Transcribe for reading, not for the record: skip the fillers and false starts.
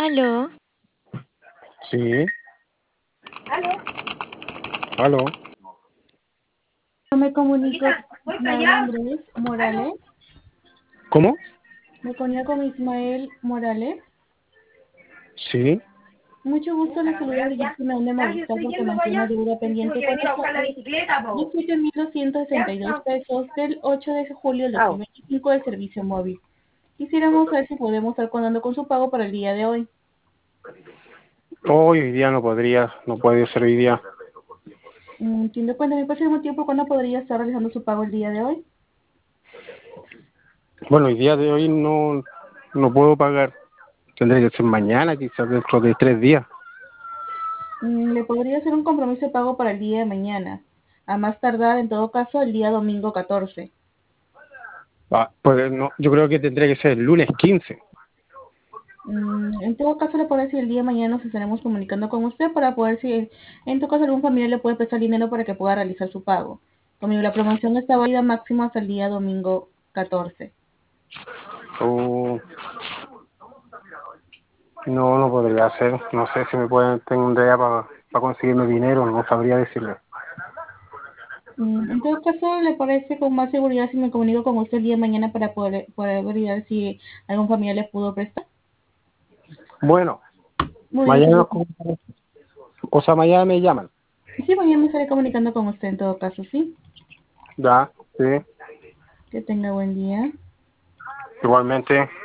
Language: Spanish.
Aló, Sí, aló. Yo me comunico con Ismael Andrés Morales. ¿Cómo? Me comunico con Ismael Morales. Sí. Mucho gusto, le saluda Virginia de Movistar porque mantiene deuda pendiente con nosotros. 17.262 pesos del 8 de julio del 2025 del servicio móvil. Quisiéramos saber si podemos estar contando con su pago para el día de hoy. Hoy día no podría, no puede ser hoy día. Entiendo, cuéntame, ¿por algún tiempo cuándo podría estar realizando su pago el día de hoy? Bueno, hoy día de hoy no puedo pagar. Tendré que ser mañana, quizás dentro de 3 días. Le podría hacer un compromiso de pago para el día de mañana. A más tardar, en todo caso, el día domingo 14. Pues no, yo creo que tendría que ser el lunes 15. En todo caso, le puedo decir el día de mañana nos estaremos comunicando con usted para poder si en todo caso algún familiar le puede prestar dinero para que pueda realizar su pago. Como digo, la promoción está válida máximo hasta el día domingo 14. O no podría ser. No sé si me pueden tener un día para conseguirme dinero, no sabría decirle. En todo caso, ¿le parece con más seguridad si me comunico con usted el día de mañana para poder verificar si algún familiar le pudo prestar? Bueno, Muy bien, mañana, señor. o sea, mañana me llaman. Sí, mañana me estaré comunicando con usted en todo caso, ¿sí? Ya, sí. Que tenga buen día. Igualmente.